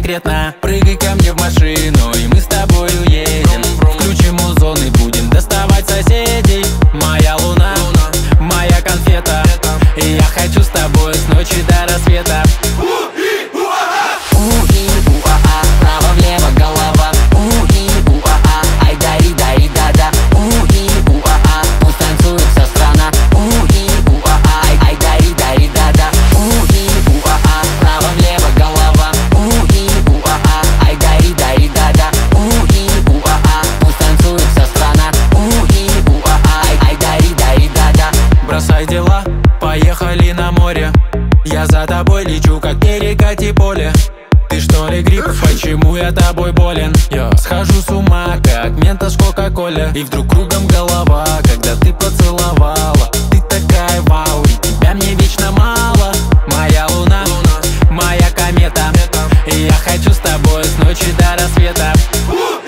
конкретно. Прыгай ко мне в машину, и мы с тобой уедем. Включим музон и будем доставать соседей. Моя луна, моя конфета, и я хочу с тобой с ночи до рассвета. У-и-у-а-а, право-влево голова. У-и-у-а-а, ай дари дари да-да. У-и-у-а-а, пусть танцует вся страна. У-и-у-а-а, ай дари дари да-да. У-и-у-а-а, право-влево голова. У-и-у-а-а, ай дари дари да-да. У-и-у-а-а, пусть танцует вся страна. У-и-у-а-а, ай дари дари да-да. Бросай дела, поехали на море. Я за тобой лечу, как перекати поле. Ты что ли грипп? Почему я тобой болен? Я схожу с ума, как Ментос в Кока-Коле. И вдруг кругом голова, когда ты поцеловала. Ты такая вау, и тебя мне вечно мало. Моя луна, моя комета, и я хочу с тобой с ночи до рассвета.